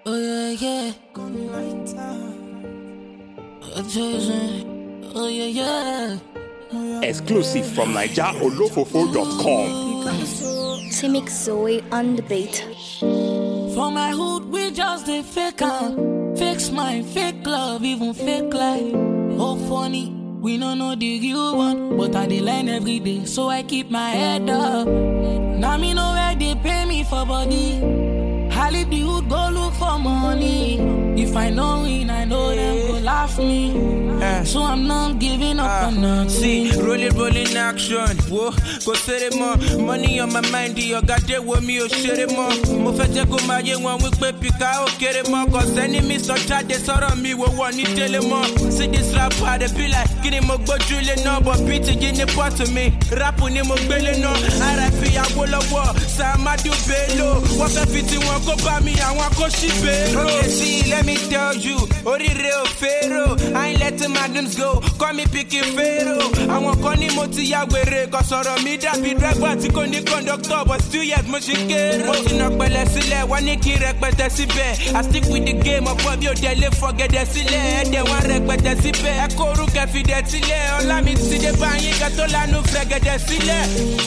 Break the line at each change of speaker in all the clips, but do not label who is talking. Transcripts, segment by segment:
Oh yeah. Oh yeah.
Exclusive from NigerOlofofo.com.
Timix Zoe on the beat.
For my hood, we just a fake out. Fake smile, fake love, even fake life. Oh funny, we don't know the real one, but I dey learn every day, so I keep my head up. Now me know where they pay me for body. I leave the hood, go look for money. If I know win, I know them go laugh me. So I'm not giving up on nothing.
See, rolling action. Whoa, go set it more. Money on my mind, you got there with me, oh shit it more. Mo fete go my young one with pika, oh get it more. Cause enemies don't try to sort on me, what one need tell it more. See this rapper, they be like, get him a go drilling no, but beating in the part of me. Rap on him a belly no. RIP, I will a war. Sama do bello. What if it's one go by me, I want go ship it. Okay, see, let me tell you, Ori real pharaoh. I ain't letting madams go, call me picking pharaoh. I want Connie Moti Yagwere, cause or me that be drag but to conductor, but still yet mushing care. But you knock Belesile, one Niki wreck but I stick with the game of Bob your daily forget the sile, and then one wreck but I Koru Kafi the sile, all I mean see the bang, you got all I know frag the sile.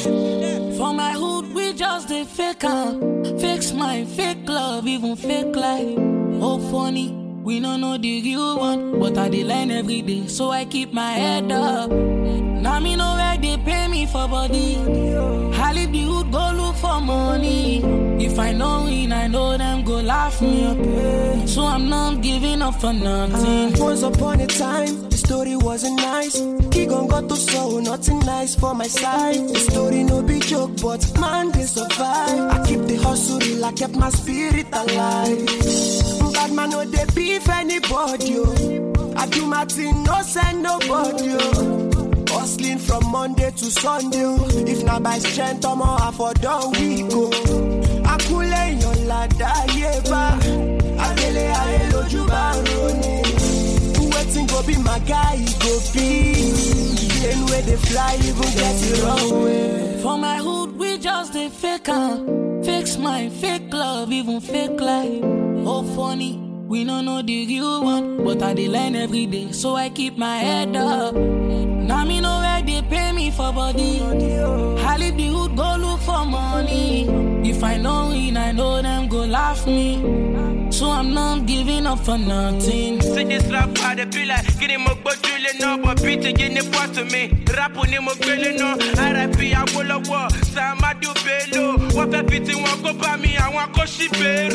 For my hood, we just a fake out. Fake smile, fake love, even fake life. Oh funny, we don't know the real one, but I dey learn every day, so I keep my head up. Now me know where they pay me for body. I leave the hood, go look for money. If I know win, I know them go laugh me up. So I'm not giving up for nothing.
Once upon a time, the story wasn't nice. Kigon got to soul, nothing nice for my side. The story no be joke, but man they survive. I keep the hustle real, I kept my spirit alive. Bad man no they beef anybody, yo. I do my thing, no send nobody, yo. Hustling from Monday to Sunday, yo. If not by strength, I'm all for done we go. I cool in your ladder, yeah, ba. I really load you baroni. Waiting go be my guy, go be. Then where they fly, even get it wrong way.
For my hood, we just a fake out. Fake smile, fake love, even fake life. Oh funny, we don't know the real one, but I dey learn every day, so I keep my head up. Now me know where they pay me for body. I leave the hood, go look for money. If I know win, I know them go laugh me. So I'm not giving up for nothing.
See this rapper, they be like, get him a go drilling no, but beating in the part of me. Rap on him a belly no. RIP, I will a war. Sama do bello. What if it's one go by me, I want go ship it.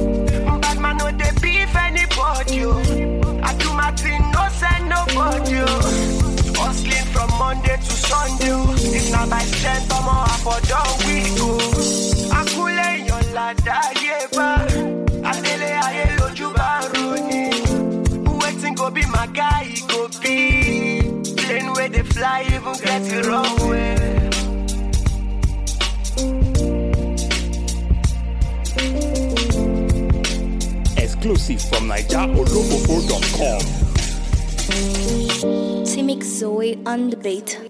Bad man no they beef anybody, yo. I do my thing, no send nobody, yo. Hustling from Monday to Sunday, yo. If not by strength, I'm all for done we go. I cool in your ladder, yeah, ba. I really load you baroni. Waiting go be my guy, go be. Plane where they fly, even get it wrong way.
Exclusive from NigerOlofofo.com.
Timix Zoe on the beat.